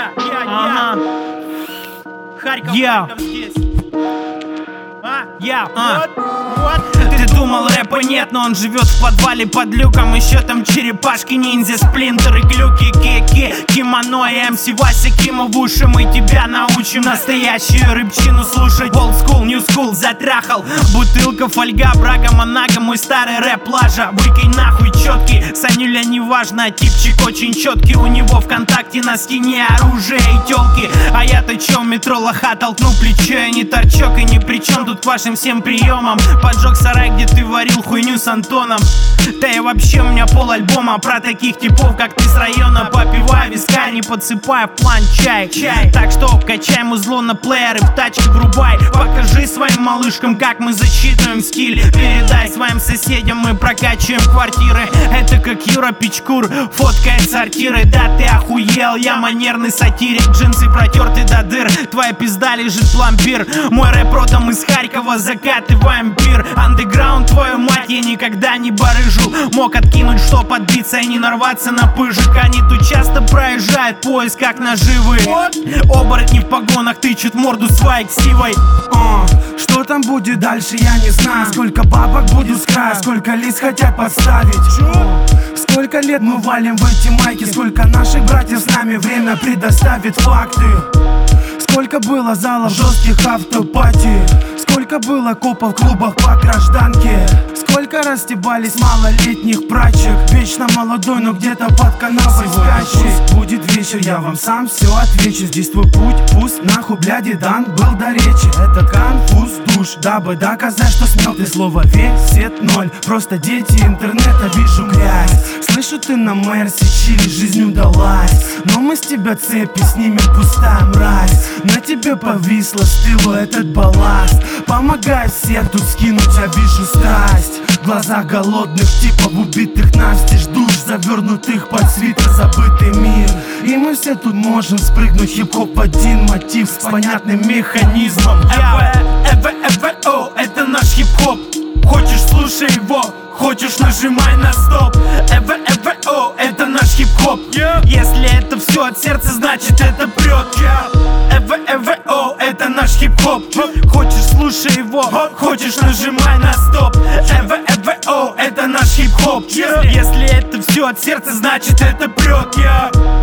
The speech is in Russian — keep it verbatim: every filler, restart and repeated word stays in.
я, я. Харьков, Харьков здесь. А, я, а. Вот, вот. Ты думал, рэпа нет, но он живет в подвале под люком. Еще там черепашки, ниндзя, сплинтеры, глюки, кики, кимоно и эм си Вася Кима в уши. Мы тебя научим настоящую рыбчину слушать. Old school, new school, затрахал. Бутылка, фольга, брага, монага. Мой старый рэп, лажа, выкинь нахуй четкий. Санюля неважно, типчик очень четкий. У него ВКонтакте на стене оружие и телки. А я-то че в метро лоха толкну плечо. Я не торчок и ни при чем тут к вашим всем приемам. Поджег сарай, где ты варил хуйню с Антоном. Да и вообще у меня пол альбома про таких типов, как ты с района. Попиваю виска, не подсыпая в план чай, чай. Так что качай музло на плееры, в тачке врубай. Покажи своим малышкам, как мы засчитываем стиль. Передай своим соседям, мы прокачиваем квартиры. Это как Юра Пичкур фоткает сортиры. Да ты охуел, я манерный сатирик. Джинсы протерты до дыр, твоя пизда лежит пломбир. Мой рэп родом из Харькова, закатываем пир. Андеграунд, твою мать, я никогда не барыжу. Мог откинуть, чтоб отбиться и не нарваться на пыжик. Они тут часто проезжают поезд, как наживы. Оборотни в погонах тычут морду своей ксивой. uh, Что там будет дальше, я не знаю. Сколько бабок будет с края, сколько лиц хотят подставить. Сколько лет мы валим в эти майки, сколько наших братьев с нами время предоставит факты. Сколько было залов жестких автопати, сколько было копов в клубах по гражданке. Сколько растебались малолетних прачек, вечно молодой, но где-то под канавой спящий. Пусть будет вечер, я вам сам все отвечу. Здесь твой путь, пусть нахуй, бляди, дан был до речи. Этот конфуз душ, дабы доказать, что смел ты. Слово весит ноль, просто дети интернета, вижу грязь. Слышу, ты на Мерсе, чили, жизнь удалась. Но мы с тебя цепи снимем, пустая мразь. На тебе повисло, стыло этот балласт. Помогай всех тут скинуть, я вижу страсть. В глазах голодных типов, убитых настежь душ, завернутых под свитер забытый мир. И мы все тут можем спрыгнуть, хип-хоп один мотив с понятным механизмом. Эве-эве-о, это наш хип-хоп. Хочешь, слушай его, хочешь, нажимай на стоп. Эве-эве-о, это наш хип-хоп. Если это все от сердца, значит это прет. Эве-эве-о, это наш хип-хоп. Хочешь, слушай его, хочешь, нажимай на стоп. Эве-эве-о, это наш хип-хоп. Если это все от сердца, значит это прет.